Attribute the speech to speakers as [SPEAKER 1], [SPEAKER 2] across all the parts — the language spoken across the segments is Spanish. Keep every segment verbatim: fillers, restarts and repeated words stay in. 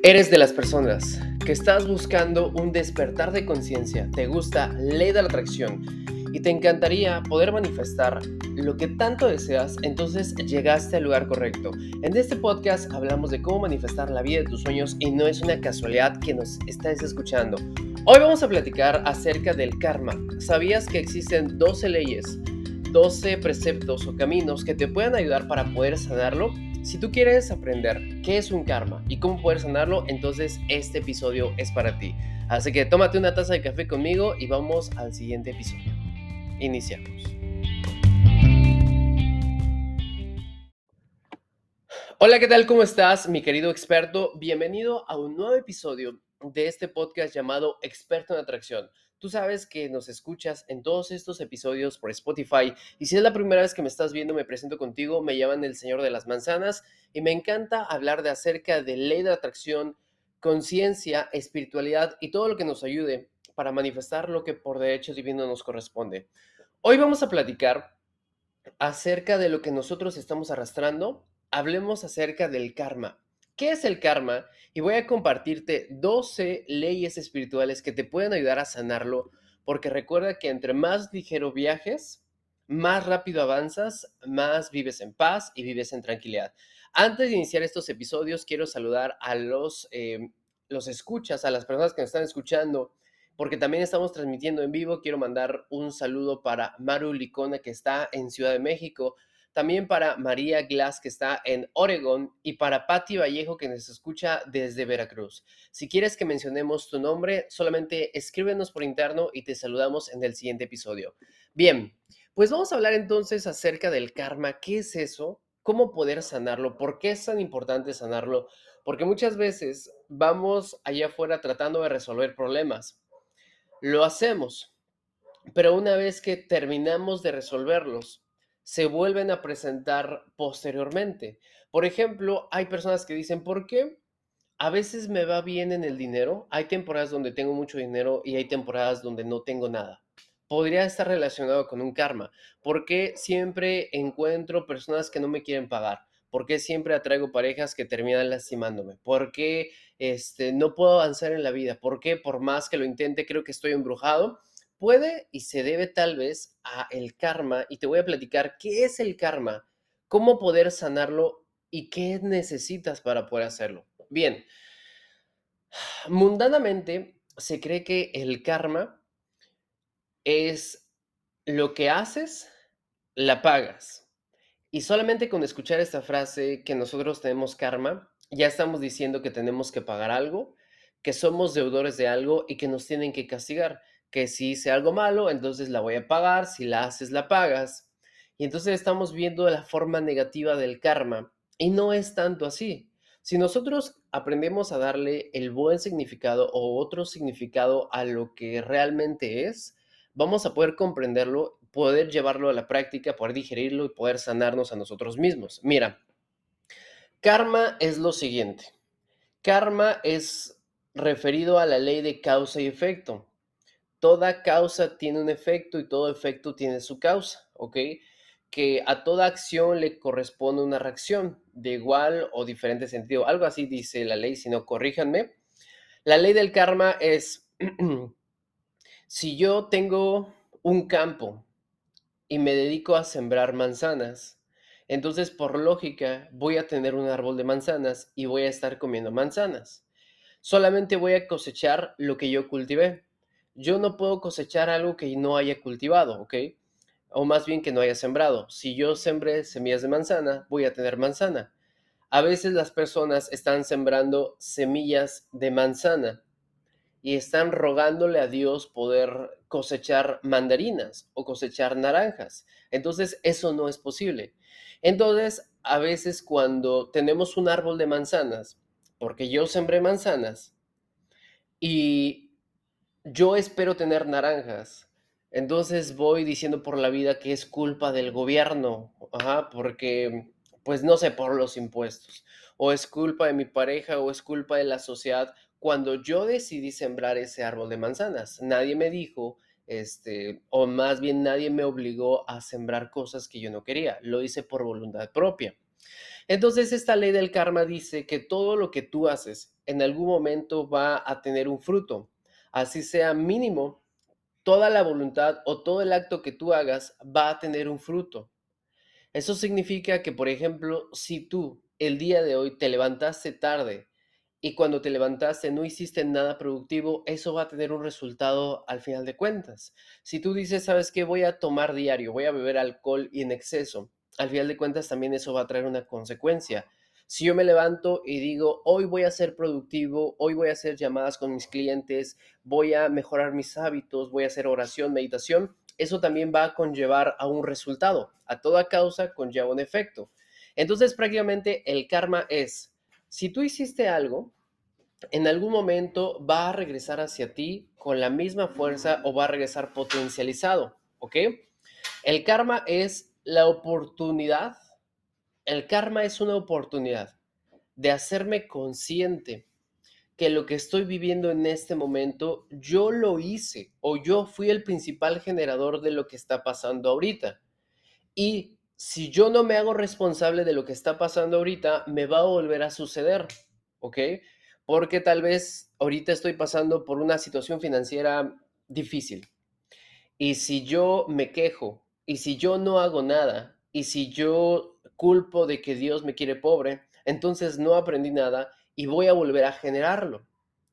[SPEAKER 1] Eres de las personas que estás buscando un despertar de conciencia, te gusta ley de la atracción y te encantaría poder manifestar lo que tanto deseas, entonces llegaste al lugar correcto. En este podcast hablamos de cómo manifestar la vida de tus sueños y no es una casualidad que nos estés escuchando. Hoy vamos a platicar acerca del karma. ¿Sabías que existen doce leyes, doce preceptos o caminos que te pueden ayudar para poder sanarlo? Si tú quieres aprender qué es un karma y cómo poder sanarlo, entonces este episodio es para ti. Así que tómate una taza de café conmigo y vamos al siguiente episodio. Iniciamos. Hola, ¿qué tal? ¿Cómo estás, mi querido experto? Bienvenido a un nuevo episodio de este podcast llamado Experto en Atracción. Tú sabes que nos escuchas en todos estos episodios por Spotify y si es la primera vez que me estás viendo, me presento contigo, me llaman el Señor de las Manzanas y me encanta hablar de acerca de ley de atracción, conciencia, espiritualidad y todo lo que nos ayude para manifestar lo que por derecho divino nos corresponde. Hoy vamos a platicar acerca de lo que nosotros estamos arrastrando. Hablemos acerca del karma. ¿Qué es el karma? Y voy a compartirte doce leyes espirituales que te pueden ayudar a sanarlo, porque recuerda que entre más ligero viajes, más rápido avanzas, más vives en paz y vives en tranquilidad. Antes de iniciar estos episodios, quiero saludar a los, eh, los escuchas, a las personas que nos están escuchando, porque también estamos transmitiendo en vivo. Quiero mandar un saludo para Maru Licona, que está en Ciudad de México, también para María Glass, que está en Oregón, y para Patti Vallejo, que nos escucha desde Veracruz. Si quieres que mencionemos tu nombre, solamente escríbenos por interno y te saludamos en el siguiente episodio. Bien, pues vamos a hablar entonces acerca del karma. ¿Qué es eso? ¿Cómo poder sanarlo? ¿Por qué es tan importante sanarlo? Porque muchas veces vamos allá afuera tratando de resolver problemas. Lo hacemos, pero una vez que terminamos de resolverlos, se vuelven a presentar posteriormente. Por ejemplo, hay personas que dicen, ¿por qué a veces me va bien en el dinero? Hay temporadas donde tengo mucho dinero y hay temporadas donde no tengo nada. Podría estar relacionado con un karma. ¿Por qué siempre encuentro personas que no me quieren pagar? ¿Por qué siempre atraigo parejas que terminan lastimándome? ¿Por qué este, no puedo avanzar en la vida? ¿Por qué por más que lo intente creo que estoy embrujado? Puede y se debe tal vez a el karma, y te voy a platicar qué es el karma, cómo poder sanarlo y qué necesitas para poder hacerlo. Bien, mundanamente se cree que el karma es lo que haces, la pagas. Y solamente con escuchar esta frase, que nosotros tenemos karma, ya estamos diciendo que tenemos que pagar algo, que somos deudores de algo y que nos tienen que castigar. Que si hice algo malo, entonces la voy a pagar, si la haces, la pagas. Y entonces estamos viendo la forma negativa del karma. Y no es tanto así. Si nosotros aprendemos a darle el buen significado o otro significado a lo que realmente es, vamos a poder comprenderlo, poder llevarlo a la práctica, poder digerirlo y poder sanarnos a nosotros mismos. Mira, karma es lo siguiente. Karma es referido a la ley de causa y efecto. Toda causa tiene un efecto y todo efecto tiene su causa, ¿ok? Que a toda acción le corresponde una reacción de igual o diferente sentido. Algo así dice la ley, si no, corríjanme. La ley del karma es, si yo tengo un campo y me dedico a sembrar manzanas, entonces por lógica voy a tener un árbol de manzanas y voy a estar comiendo manzanas. Solamente voy a cosechar lo que yo cultivé. Yo no puedo cosechar algo que no haya cultivado, ¿ok? O más bien que no haya sembrado. Si yo sembré semillas de manzana, voy a tener manzana. A veces las personas están sembrando semillas de manzana y están rogándole a Dios poder cosechar mandarinas o cosechar naranjas. Entonces, eso no es posible. Entonces, a veces cuando tenemos un árbol de manzanas, porque yo sembré manzanas y yo espero tener naranjas, entonces voy diciendo por la vida que es culpa del gobierno, ajá, porque, pues no sé, por los impuestos, o es culpa de mi pareja, o es culpa de la sociedad, cuando yo decidí sembrar ese árbol de manzanas. Nadie me dijo, este, o más bien nadie me obligó a sembrar cosas que yo no quería, lo hice por voluntad propia. Entonces, esta ley del karma dice que todo lo que tú haces en algún momento va a tener un fruto, así sea mínimo, toda la voluntad o todo el acto que tú hagas va a tener un fruto. Eso significa que, por ejemplo, si tú el día de hoy te levantaste tarde y cuando te levantaste no hiciste nada productivo, eso va a tener un resultado al final de cuentas. Si tú dices, ¿sabes qué? Voy a tomar diario, voy a beber alcohol y en exceso, al final de cuentas también eso va a traer una consecuencia. Si yo me levanto y digo, hoy voy a ser productivo, hoy voy a hacer llamadas con mis clientes, voy a mejorar mis hábitos, voy a hacer oración, meditación, eso también va a conllevar a un resultado. A toda causa conlleva un efecto. Entonces, prácticamente el karma es, si tú hiciste algo, en algún momento va a regresar hacia ti con la misma fuerza o va a regresar potencializado, ¿ok? El karma es la oportunidad, el karma es una oportunidad de hacerme consciente que lo que estoy viviendo en este momento, yo lo hice o yo fui el principal generador de lo que está pasando ahorita. Y si yo no me hago responsable de lo que está pasando ahorita, me va a volver a suceder, ¿ok? Porque tal vez ahorita estoy pasando por una situación financiera difícil. Y si yo me quejo, y si yo no hago nada, y si yo culpo de que Dios me quiere pobre, entonces no aprendí nada y voy a volver a generarlo.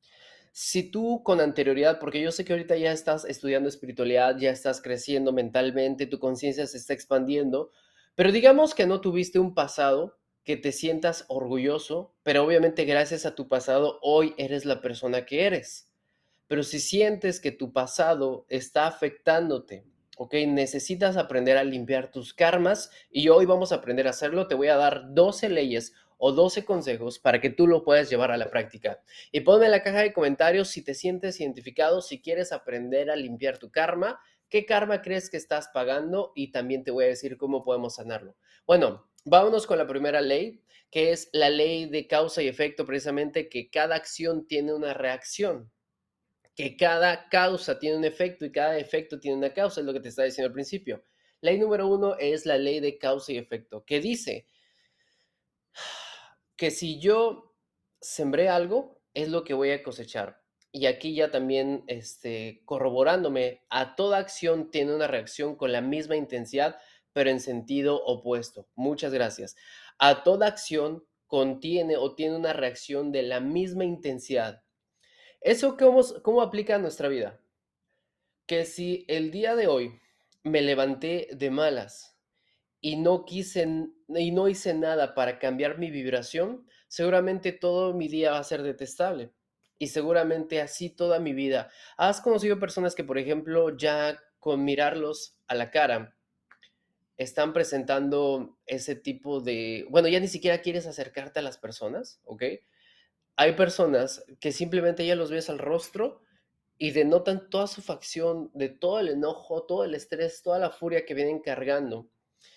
[SPEAKER 1] Si tú con anterioridad, porque yo sé que ahorita ya estás estudiando espiritualidad, ya estás creciendo mentalmente, tu conciencia se está expandiendo, pero digamos que no tuviste un pasado que te sientas orgulloso, pero obviamente gracias a tu pasado hoy eres la persona que eres. Pero si sientes que tu pasado está afectándote, ¿ok? Necesitas aprender a limpiar tus karmas y hoy vamos a aprender a hacerlo. Te voy a dar doce leyes o doce consejos para que tú lo puedas llevar a la práctica. Y ponme en la caja de comentarios si te sientes identificado, si quieres aprender a limpiar tu karma, qué karma crees que estás pagando y también te voy a decir cómo podemos sanarlo. Bueno, vámonos con la primera ley, que es la ley de causa y efecto, precisamente que cada acción tiene una reacción, que cada causa tiene un efecto y cada efecto tiene una causa, es lo que te estaba diciendo al principio. Ley número uno es la ley de causa y efecto, que dice que si yo sembré algo, es lo que voy a cosechar. Y aquí ya también este, corroborándome, a toda acción tiene una reacción con la misma intensidad, pero en sentido opuesto. Muchas gracias. A toda acción contiene o tiene una reacción de la misma intensidad. ¿Eso cómo, cómo aplica a nuestra vida? Que si el día de hoy me levanté de malas y no quise y no hice nada para cambiar mi vibración, seguramente todo mi día va a ser detestable. Y seguramente así toda mi vida. ¿Has conocido personas que, por ejemplo, ya con mirarlos a la cara, están presentando ese tipo de, bueno, ya ni siquiera quieres acercarte a las personas, ¿ok? Hay personas que simplemente ya los ves al rostro y denotan toda su facción, de todo el enojo, todo el estrés, toda la furia que vienen cargando.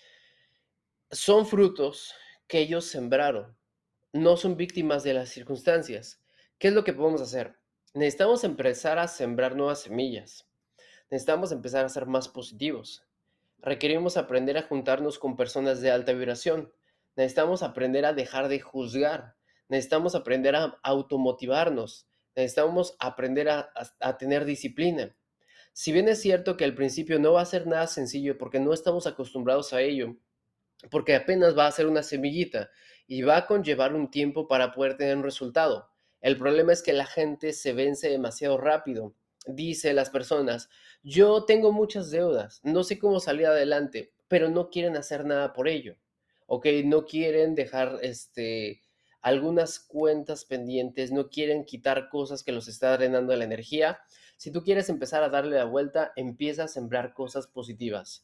[SPEAKER 1] Son frutos que ellos sembraron, no son víctimas de las circunstancias. ¿Qué es lo que podemos hacer? Necesitamos empezar a sembrar nuevas semillas. Necesitamos empezar a ser más positivos. Requerimos aprender a juntarnos con personas de alta vibración. Necesitamos aprender a dejar de juzgar. Necesitamos aprender a automotivarnos. Necesitamos aprender a, a, a tener disciplina. Si bien es cierto que al principio no va a ser nada sencillo porque no estamos acostumbrados a ello, porque apenas va a ser una semillita y va a conllevar un tiempo para poder tener un resultado. El problema es que la gente se vence demasiado rápido. Dice las personas, yo tengo muchas deudas, no sé cómo salir adelante, pero no quieren hacer nada por ello. ¿Ok? No quieren dejar este, algunas cuentas pendientes, no quieren quitar cosas que los está drenando de la energía. Si tú quieres empezar a darle la vuelta, empieza a sembrar cosas positivas.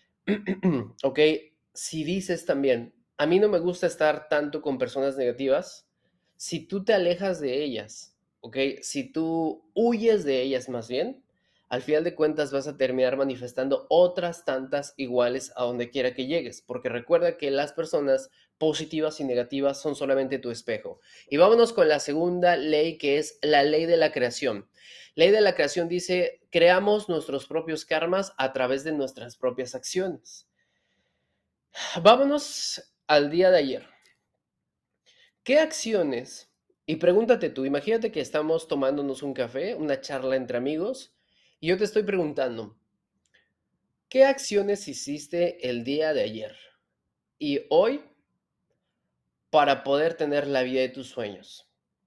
[SPEAKER 1] Ok, si dices también, a mí no me gusta estar tanto con personas negativas, si tú te alejas de ellas, ok, si tú huyes de ellas más bien, al final de cuentas vas a terminar manifestando otras tantas iguales a donde quiera que llegues, porque recuerda que las personas positivas y negativas son solamente tu espejo. Y vámonos con la segunda ley, que es la ley de la creación. Ley de la creación dice, creamos nuestros propios karmas a través de nuestras propias acciones. Vámonos al día de ayer. ¿Qué acciones? Y pregúntate tú, imagínate que estamos tomándonos un café, una charla entre amigos, y yo te estoy preguntando, ¿qué acciones hiciste el día de ayer y hoy para poder tener la vida de tus sueños?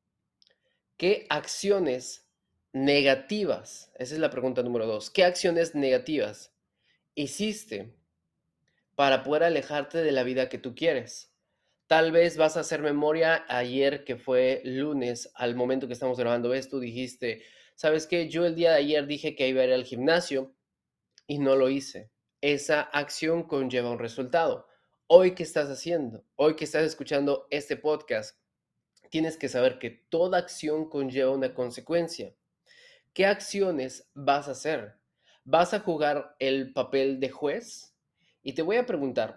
[SPEAKER 1] ¿Qué acciones negativas? Esa es la pregunta número dos. ¿Qué acciones negativas hiciste para poder alejarte de la vida que tú quieres? Tal vez vas a hacer memoria ayer que fue lunes, al momento que estamos grabando esto, dijiste, ¿sabes qué? Yo el día de ayer dije que iba a ir al gimnasio y no lo hice. Esa acción conlleva un resultado. Hoy, ¿qué estás haciendo? Hoy que estás escuchando este podcast, tienes que saber que toda acción conlleva una consecuencia. ¿Qué acciones vas a hacer? ¿Vas a jugar el papel de juez? Y te voy a preguntar,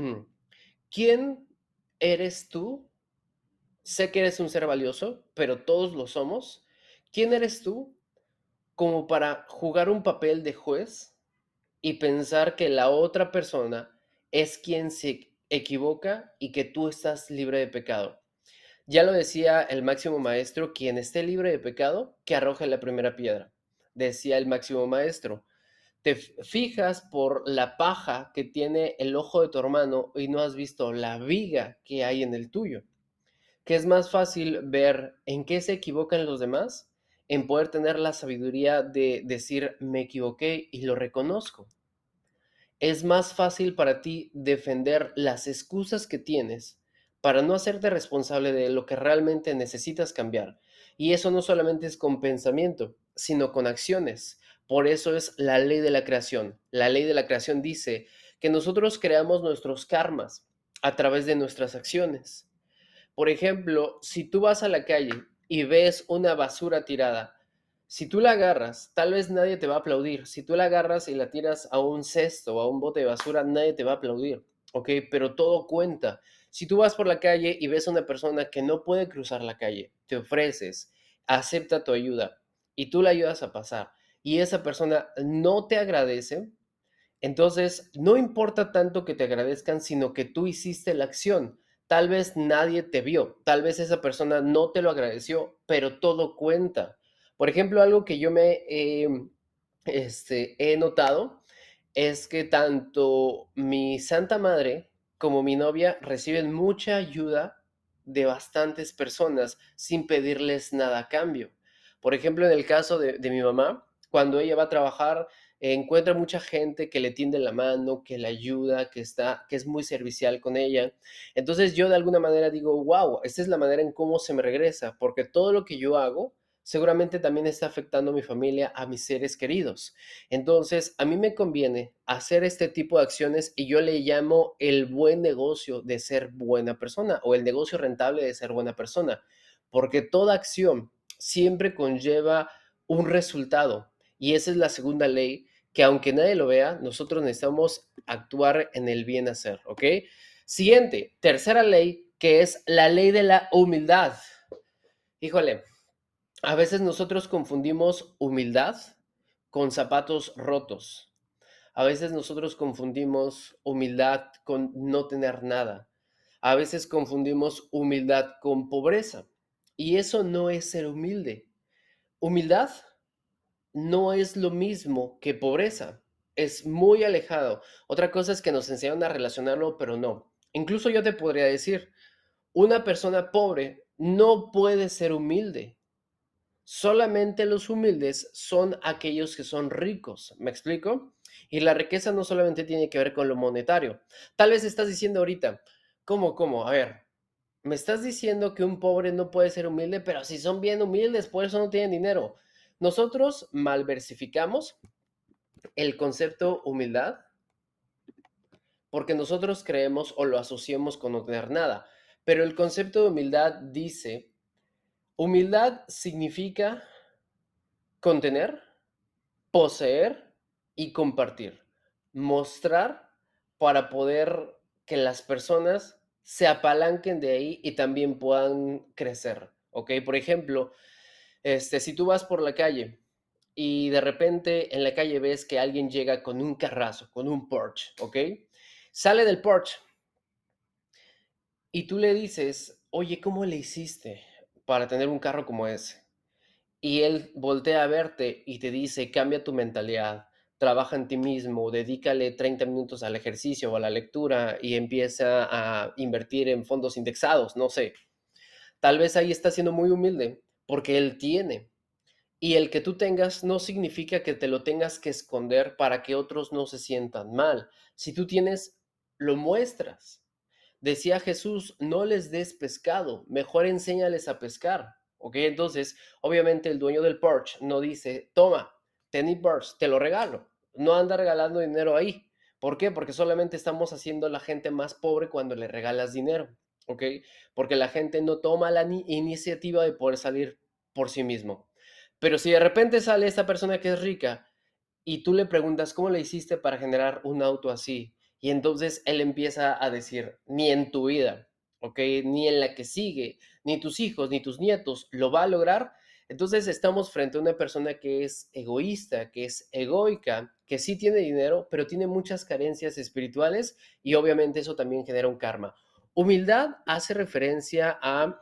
[SPEAKER 1] ¿quién eres tú? Sé que eres un ser valioso, pero todos lo somos. ¿Quién eres tú como para jugar un papel de juez y pensar que la otra persona es quien se equivoca y que tú estás libre de pecado? Ya lo decía el máximo maestro, quien esté libre de pecado, que arroje la primera piedra. Decía el máximo maestro, te fijas por la paja que tiene el ojo de tu hermano y no has visto la viga que hay en el tuyo. Que es más fácil ver en qué se equivocan los demás, en poder tener la sabiduría de decir me equivoqué y lo reconozco. Es más fácil para ti defender las excusas que tienes para no hacerte responsable de lo que realmente necesitas cambiar. Y eso no solamente es con pensamiento, sino con acciones. Por eso es la ley de la creación. La ley de la creación dice que nosotros creamos nuestros karmas a través de nuestras acciones. Por ejemplo, si tú vas a la calle y ves una basura tirada, si tú la agarras, tal vez nadie te va a aplaudir. Si tú la agarras y la tiras a un cesto o a un bote de basura, nadie te va a aplaudir, ¿ok? Pero todo cuenta. Si tú vas por la calle y ves a una persona que no puede cruzar la calle, te ofreces, acepta tu ayuda y tú la ayudas a pasar y esa persona no te agradece, entonces, no importa tanto que te agradezcan, sino que tú hiciste la acción. Tal vez nadie te vio, tal vez esa persona no te lo agradeció, pero todo cuenta. Por ejemplo, algo que yo me eh, este, he notado es que tanto mi Santa Madre como mi novia reciben mucha ayuda de bastantes personas sin pedirles nada a cambio. Por ejemplo, en el caso de, de mi mamá, cuando ella va a trabajar, eh, encuentra mucha gente que le tiende la mano, que le ayuda, que está, que es muy servicial con ella. Entonces yo de alguna manera digo, wow, esta es la manera en cómo se me regresa, porque todo lo que yo hago seguramente también está afectando a mi familia, a mis seres queridos. Entonces, a mí me conviene hacer este tipo de acciones y yo le llamo el buen negocio de ser buena persona o el negocio rentable de ser buena persona, porque toda acción siempre conlleva un resultado y esa es la segunda ley que aunque nadie lo vea, nosotros necesitamos actuar en el bien hacer, ¿ok? Siguiente, tercera ley, que es la ley de la humildad. Híjole, a veces nosotros confundimos humildad con zapatos rotos. A veces nosotros confundimos humildad con no tener nada. A veces confundimos humildad con pobreza. Y eso no es ser humilde. Humildad no es lo mismo que pobreza. Es muy alejado. Otra cosa es que nos enseñan a relacionarlo, pero no. Incluso yo te podría decir, una persona pobre no puede ser humilde. Solamente los humildes son aquellos que son ricos, ¿me explico? Y la riqueza no solamente tiene que ver con lo monetario. Tal vez estás diciendo ahorita, ¿cómo, cómo? A ver, me estás diciendo que un pobre no puede ser humilde, pero si son bien humildes, por eso no tienen dinero. Nosotros malversificamos el concepto humildad porque nosotros creemos o lo asociamos con no tener nada. Pero el concepto de humildad dice, humildad significa contener, poseer y compartir. Mostrar para poder que las personas se apalanquen de ahí y también puedan crecer, ¿ok? Por ejemplo, este, si tú vas por la calle y de repente en la calle ves que alguien llega con un carrazo, con un Porsche, ¿ok? Sale del Porsche y tú le dices, oye, ¿cómo le hiciste para tener un carro como ese? Y él voltea a verte y te dice, cambia tu mentalidad, trabaja en ti mismo, dedícale treinta minutos al ejercicio o a la lectura y empieza a invertir en fondos indexados, no sé. Tal vez ahí está siendo muy humilde porque él tiene. Y el que tú tengas no significa que te lo tengas que esconder para que otros no se sientan mal. Si tú tienes, lo muestras. Decía Jesús, no les des pescado, mejor enséñales a pescar. ¿Ok? Entonces, obviamente el dueño del Porsche no dice, toma, tenis Porsche, te lo regalo. No anda regalando dinero ahí. ¿Por qué? Porque solamente estamos haciendo a la gente más pobre cuando le regalas dinero. ¿Ok? Porque la gente no toma la iniciativa de poder salir por sí mismo. Pero si de repente sale esta persona que es rica y tú le preguntas, ¿cómo le hiciste para generar un auto así? Y entonces él empieza a decir, ni en tu vida, ¿ok? Ni en la que sigue, ni tus hijos, ni tus nietos lo va a lograr. Entonces estamos frente a una persona que es egoísta, que es egoica, que sí tiene dinero, pero tiene muchas carencias espirituales y obviamente eso también genera un karma. Humildad hace referencia a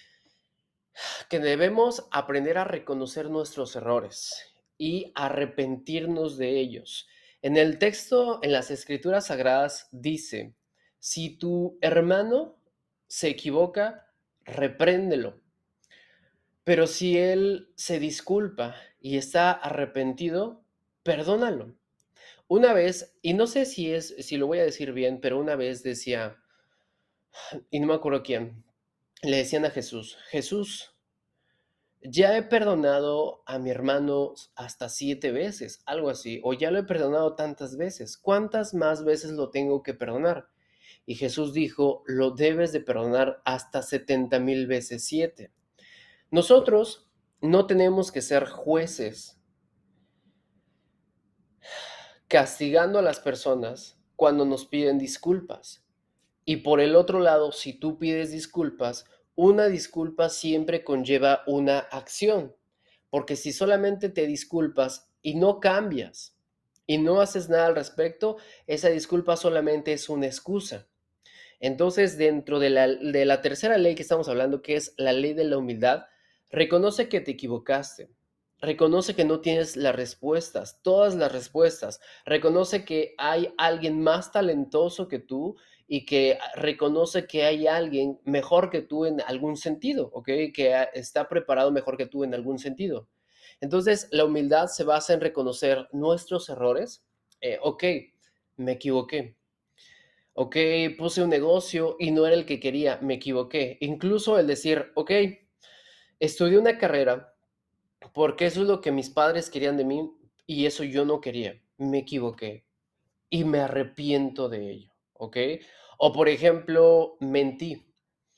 [SPEAKER 1] que debemos aprender a reconocer nuestros errores y arrepentirnos de ellos. En el texto, en las escrituras sagradas, dice, si tu hermano se equivoca, repréndelo, pero si él se disculpa y está arrepentido, perdónalo. Una vez, y no sé si es, si lo voy a decir bien, pero una vez decía, y no me acuerdo quién, le decían a Jesús, Jesús, ya he perdonado a mi hermano hasta siete veces, algo así, o ya lo he perdonado tantas veces. ¿Cuántas más veces lo tengo que perdonar? Y Jesús dijo, lo debes de perdonar hasta setenta mil veces siete. Nosotros no tenemos que ser jueces castigando a las personas cuando nos piden disculpas. Y por el otro lado, si tú pides disculpas, una disculpa siempre conlleva una acción, porque si solamente te disculpas y no cambias y no haces nada al respecto, esa disculpa solamente es una excusa. Entonces, dentro de la, de la tercera ley que estamos hablando, que es la ley de la humildad, reconoce que te equivocaste. Reconoce que no tienes las respuestas, todas las respuestas. Reconoce que hay alguien más talentoso que tú y que reconoce que hay alguien mejor que tú en algún sentido, ¿ok? Que a- está preparado mejor que tú en algún sentido. Entonces, la humildad se basa en reconocer nuestros errores. Eh, ok, me equivoqué. Ok, puse un negocio y no era el que quería, me equivoqué. Incluso el decir, ok, estudié una carrera porque eso es lo que mis padres querían de mí y eso yo no quería, me equivoqué y me arrepiento de ello, ¿ok? O por ejemplo, mentí,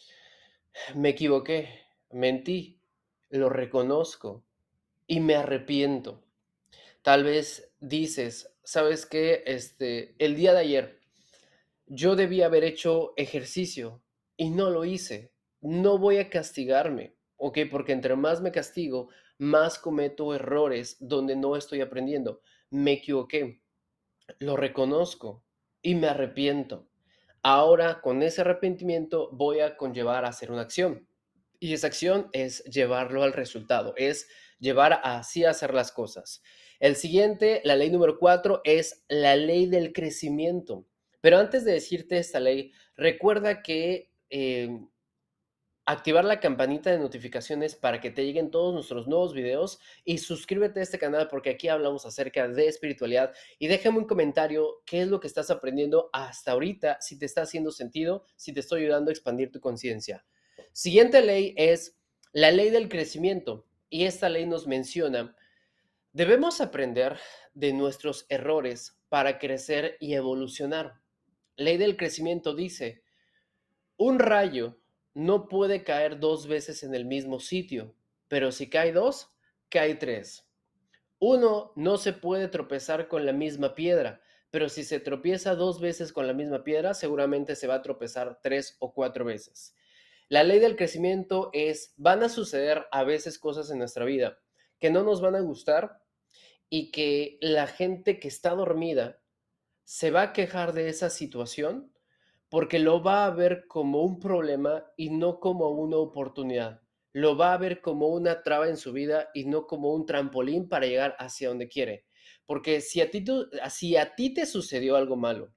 [SPEAKER 1] me equivoqué, mentí, lo reconozco y me arrepiento. Tal vez dices, ¿sabes qué? Este, el día de ayer yo debía haber hecho ejercicio y no lo hice. No voy a castigarme, ¿ok? Porque entre más me castigo, más cometo errores donde no estoy aprendiendo. Me equivoqué, lo reconozco y me arrepiento. Ahora, con ese arrepentimiento, voy a conllevar a hacer una acción. Y esa acción es llevarlo al resultado, es llevar a así a hacer las cosas. El siguiente, la ley número cuatro, es la ley del crecimiento. Pero antes de decirte esta ley, recuerda que eh, activar la campanita de notificaciones para que te lleguen todos nuestros nuevos videos y suscríbete a este canal porque aquí hablamos acerca de espiritualidad y déjame un comentario qué es lo que estás aprendiendo hasta ahorita, si te está haciendo sentido, si te estoy ayudando a expandir tu conciencia. Siguiente ley es la ley del crecimiento y esta ley nos menciona, debemos aprender de nuestros errores para crecer y evolucionar. Ley del crecimiento dice, un rayo no puede caer dos veces en el mismo sitio, pero si cae dos, cae tres. Uno no se puede tropezar con la misma piedra, pero si se tropieza dos veces con la misma piedra, seguramente se va a tropezar tres o cuatro veces. La ley del crecimiento es, van a suceder a veces cosas en nuestra vida que no nos van a gustar y que la gente que está dormida se va a quejar de esa situación, porque lo va a ver como un problema y no como una oportunidad. Lo va a ver como una traba en su vida y no como un trampolín para llegar hacia donde quiere. Porque si a ti, tú- si a ti te sucedió algo malo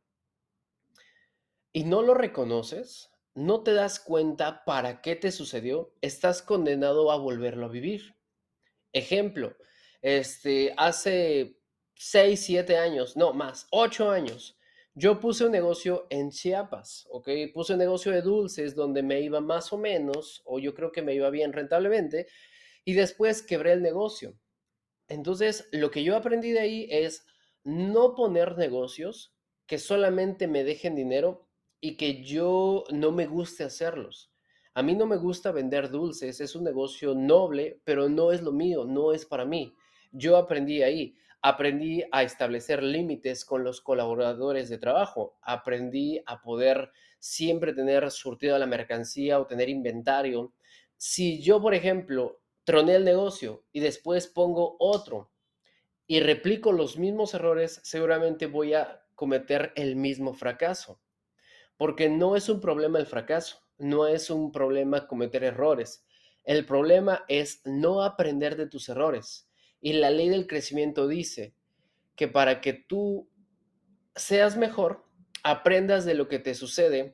[SPEAKER 1] y no lo reconoces, no te das cuenta para qué te sucedió, estás condenado a volverlo a vivir. Ejemplo, este, hace seis siete años, no más, ocho años, yo puse un negocio en Chiapas, ¿ok? Puse un negocio de dulces donde me iba más o menos, o yo creo que me iba bien rentablemente, y después quebré el negocio. Entonces, lo que yo aprendí de ahí es no poner negocios que solamente me dejen dinero y que yo no me guste hacerlos. A mí no me gusta vender dulces, es un negocio noble, pero no es lo mío, no es para mí. Yo aprendí ahí, aprendí a establecer límites con los colaboradores de trabajo, aprendí a poder siempre tener surtido la mercancía o tener inventario. Si yo, por ejemplo, troné el negocio y después pongo otro y replico los mismos errores, seguramente voy a cometer el mismo fracaso, porque no es un problema el fracaso, no es un problema cometer errores. El problema es no aprender de tus errores. Y la ley del crecimiento dice que para que tú seas mejor, aprendas de lo que te sucede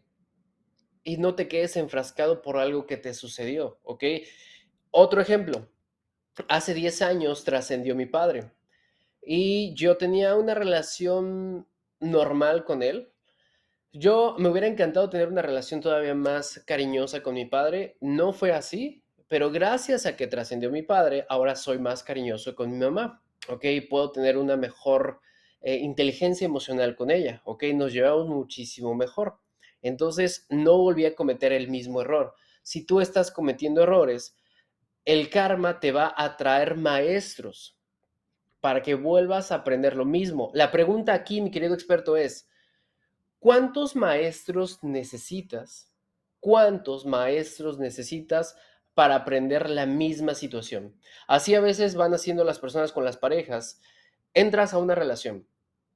[SPEAKER 1] y no te quedes enfrascado por algo que te sucedió, ¿ok? Otro ejemplo, hace diez años trascendió mi padre y yo tenía una relación normal con él. Yo me hubiera encantado tener una relación todavía más cariñosa con mi padre. No fue así, pero gracias a que trascendió mi padre, ahora soy más cariñoso con mi mamá, ¿ok? Puedo tener una mejor eh, inteligencia emocional con ella, ¿ok? Nos llevamos muchísimo mejor. Entonces, no volví a cometer el mismo error. Si tú estás cometiendo errores, el karma te va a traer maestros para que vuelvas a aprender lo mismo. La pregunta aquí, mi querido experto, es, ¿cuántos maestros necesitas? ¿Cuántos maestros necesitas para aprender la misma situación? Así a veces van haciendo las personas con las parejas. Entras a una relación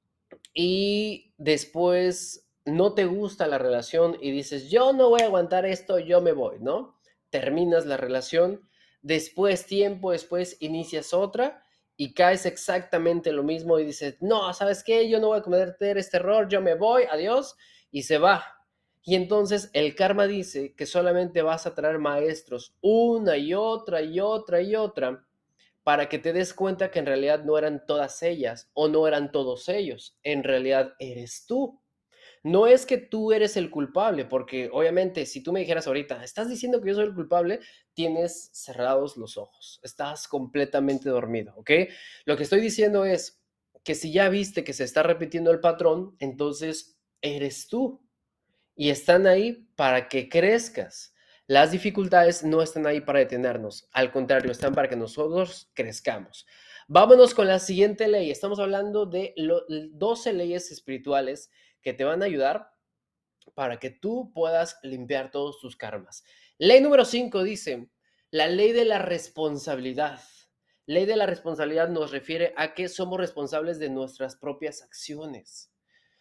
[SPEAKER 1] y después no te gusta la relación y dices, yo no voy a aguantar esto, yo me voy, ¿no? Terminas la relación, después, tiempo después, inicias otra y caes exactamente lo mismo y dices, no, ¿sabes qué? Yo no voy a cometer este error, yo me voy, adiós, y se va. Y entonces el karma dice que solamente vas a traer maestros una y otra y otra y otra para que te des cuenta que en realidad no eran todas ellas o no eran todos ellos, en realidad eres tú. No es que tú eres el culpable, porque obviamente si tú me dijeras ahorita, estás diciendo que yo soy el culpable, tienes cerrados los ojos, estás completamente dormido, ¿ok? Lo que estoy diciendo es que si ya viste que se está repitiendo el patrón, entonces eres tú y están ahí para que crezcas. Las dificultades no están ahí para detenernos, al contrario, están para que nosotros crezcamos. Vámonos con la siguiente ley. Estamos hablando de lo, doce leyes espirituales que te van a ayudar para que tú puedas limpiar todos tus karmas. Ley número cinco dice, la ley de la responsabilidad. Ley de la responsabilidad nos refiere a que somos responsables de nuestras propias acciones.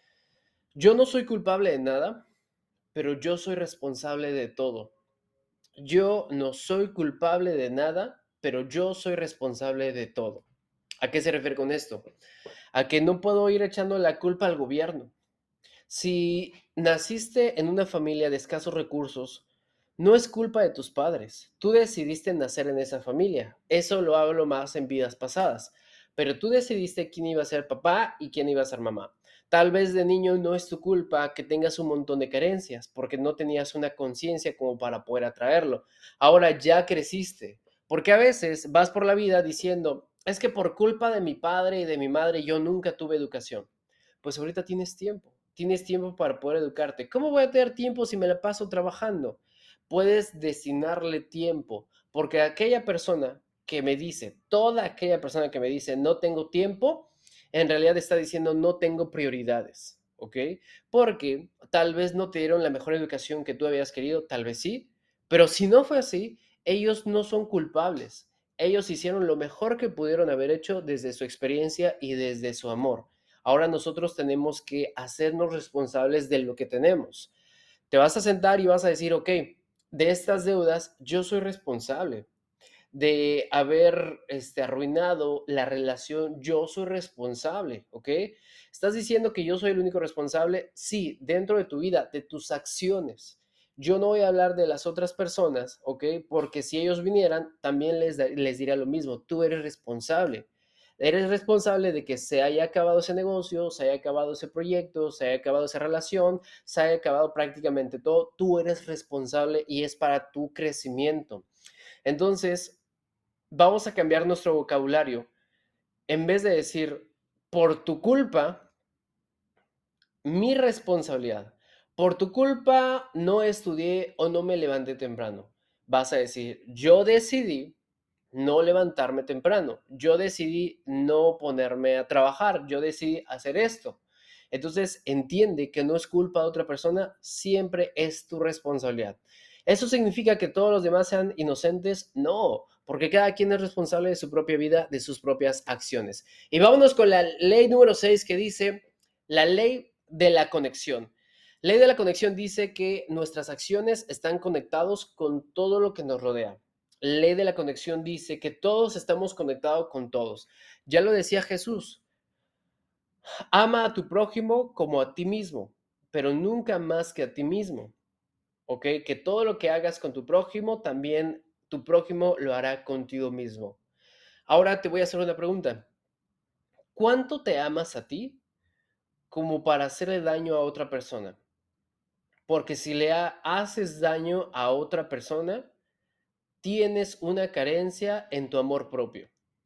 [SPEAKER 1] Yo no soy culpable de nada, pero yo soy responsable de todo. Yo no soy culpable de nada, pero yo soy responsable de todo. ¿A qué se refiere con esto? A que no puedo ir echando la culpa al gobierno. Si naciste en una familia de escasos recursos, no es culpa de tus padres. Tú decidiste nacer en esa familia. Eso lo hablo más en vidas pasadas. Pero tú decidiste quién iba a ser papá y quién iba a ser mamá. Tal vez de niño no es tu culpa que tengas un montón de carencias porque no tenías una conciencia como para poder atraerlo. Ahora ya creciste. Porque a veces vas por la vida diciendo, es que por culpa de mi padre y de mi madre yo nunca tuve educación. Pues ahorita tienes tiempo, tienes tiempo para poder educarte. ¿Cómo voy a tener tiempo si me la paso trabajando? Puedes destinarle tiempo, porque aquella persona que me dice, toda aquella persona que me dice no tengo tiempo, en realidad está diciendo no tengo prioridades, ¿ok? Porque tal vez no te dieron la mejor educación que tú habías querido, tal vez sí, pero si no fue así, ellos no son culpables. Ellos hicieron lo mejor que pudieron haber hecho desde su experiencia y desde su amor. Ahora nosotros tenemos que hacernos responsables de lo que tenemos. Te vas a sentar y vas a decir, ok, de estas deudas yo soy responsable. De haber este, arruinado la relación, yo soy responsable, ¿ok? ¿Estás diciendo que yo soy el único responsable? Sí, dentro de tu vida, de tus acciones. Yo no voy a hablar de las otras personas, ¿ok? Porque si ellos vinieran, también les, les diría lo mismo, tú eres responsable. Eres responsable de que se haya acabado ese negocio, se haya acabado ese proyecto, se haya acabado esa relación, se haya acabado prácticamente todo. Tú eres responsable y es para tu crecimiento. Entonces, vamos a cambiar nuestro vocabulario. En vez de decir, por tu culpa, mi responsabilidad. Por tu culpa no estudié o no me levanté temprano. Vas a decir, yo decidí no levantarme temprano. Yo decidí no ponerme a trabajar. Yo decidí hacer esto. Entonces, entiende que no es culpa de otra persona, siempre es tu responsabilidad. ¿Eso significa que todos los demás sean inocentes? No, porque cada quien es responsable de su propia vida, de sus propias acciones. Y vámonos con la ley número seis que dice, la ley de la conexión. Ley de la conexión dice que nuestras acciones están conectados con todo lo que nos rodea. Ley de la conexión dice que todos estamos conectados con todos. Ya lo decía Jesús, ama a tu prójimo como a ti mismo, pero nunca más que a ti mismo. ¿Ok? Que todo lo que hagas con tu prójimo, también tu prójimo lo hará contigo mismo. Ahora te voy a hacer una pregunta. ¿Cuánto te amas a ti como para hacerle daño a otra persona? Porque si le ha- haces daño a otra persona, tienes una carencia en tu amor propio.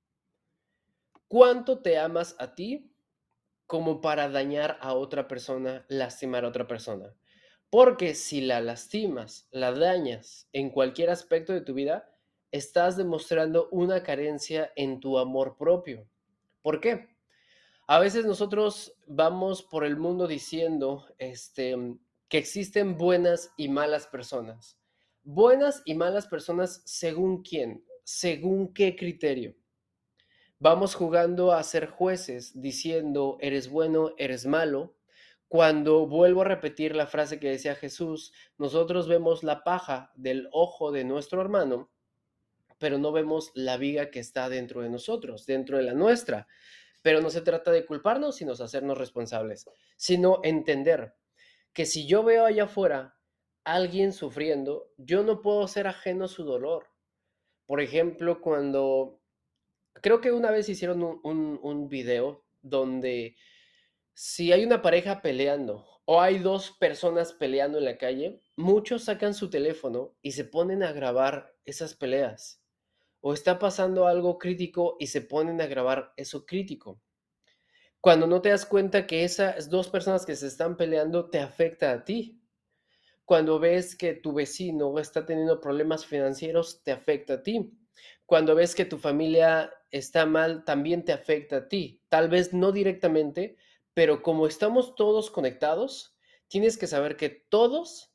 [SPEAKER 1] ¿Cuánto te amas a ti como para dañar a otra persona, lastimar a otra persona? Porque si la lastimas, la dañas en cualquier aspecto de tu vida, estás demostrando una carencia en tu amor propio. ¿Por qué? A veces nosotros vamos por el mundo diciendo este, que existen buenas y malas personas. Buenas y malas personas según quién, según qué criterio. Vamos jugando a ser jueces diciendo eres bueno, eres malo. Cuando vuelvo a repetir la frase que decía Jesús, nosotros vemos la paja del ojo de nuestro hermano, pero no vemos la viga que está dentro de nosotros, dentro de la nuestra. Pero no se trata de culparnos, sino de hacernos responsables, sino entender que si yo veo allá afuera a alguien sufriendo, yo no puedo ser ajeno a su dolor. Por ejemplo, cuando creo que una vez hicieron un, un, un video donde si hay una pareja peleando o hay dos personas peleando en la calle, muchos sacan su teléfono y se ponen a grabar esas peleas. O está pasando algo crítico y se ponen a grabar eso crítico. Cuando no te das cuenta que esas dos personas que se están peleando te afecta a ti. Cuando ves que tu vecino está teniendo problemas financieros, te afecta a ti. Cuando ves que tu familia está mal, también te afecta a ti. Tal vez no directamente, pero como estamos todos conectados, tienes que saber que todos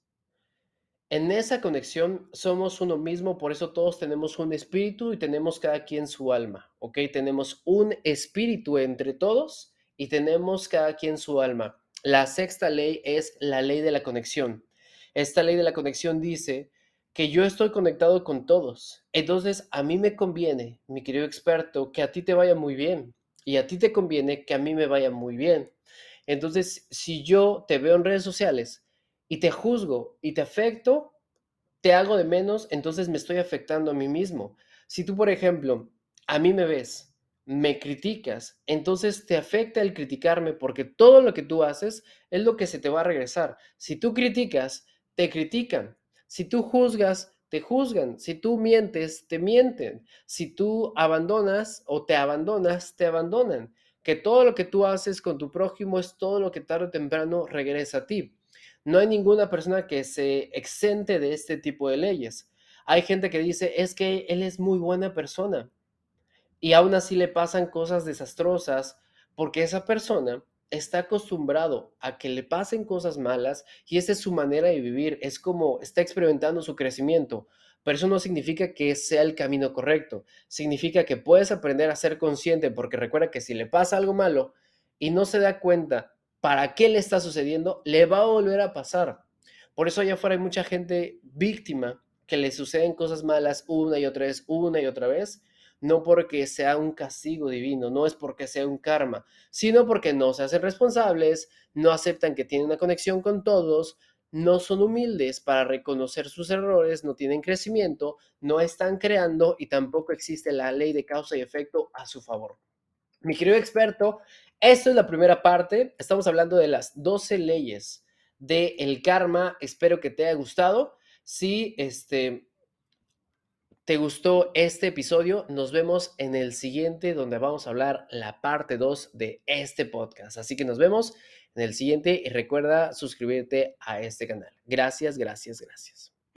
[SPEAKER 1] en esa conexión somos uno mismo, por eso todos tenemos un espíritu y tenemos cada quien su alma, ¿ok? Tenemos un espíritu entre todos y tenemos cada quien su alma. La sexta ley es la ley de la conexión. Esta ley de la conexión dice que yo estoy conectado con todos. Entonces, a mí me conviene, mi querido experto, que a ti te vaya muy bien y a ti te conviene que a mí me vaya muy bien. Entonces, si yo te veo en redes sociales y te juzgo y te afecto, te hago de menos, entonces me estoy afectando a mí mismo. Si tú, por ejemplo, a mí me ves, me criticas, entonces te afecta el criticarme porque todo lo que tú haces es lo que se te va a regresar. Si tú criticas, te critican. Si tú juzgas, te juzgan. Si tú mientes, te mienten. Si tú abandonas o te abandonas, te abandonan. Que todo lo que tú haces con tu prójimo es todo lo que tarde o temprano regresa a ti. No hay ninguna persona que se exente de este tipo de leyes. Hay gente que dice, es que él es muy buena persona y aún así le pasan cosas desastrosas porque esa persona está acostumbrado a que le pasen cosas malas y esa es su manera de vivir, es como está experimentando su crecimiento, pero eso no significa que sea el camino correcto, significa que puedes aprender a ser consciente porque recuerda que si le pasa algo malo y no se da cuenta para qué le está sucediendo, le va a volver a pasar. Por eso allá afuera hay mucha gente víctima que le suceden cosas malas una y otra vez, una y otra vez, no porque sea un castigo divino, no es porque sea un karma, sino porque no se hacen responsables, no aceptan que tienen una conexión con todos, no son humildes para reconocer sus errores, no tienen crecimiento, no están creando y tampoco existe la ley de causa y efecto a su favor. Mi querido experto, esto es la primera parte. Estamos hablando de las doce leyes del karma. Espero que te haya gustado. Si este, te gustó este episodio, nos vemos en el siguiente donde vamos a hablar la parte dos de este podcast. Así que nos vemos en el siguiente y recuerda suscribirte a este canal. Gracias, gracias, gracias.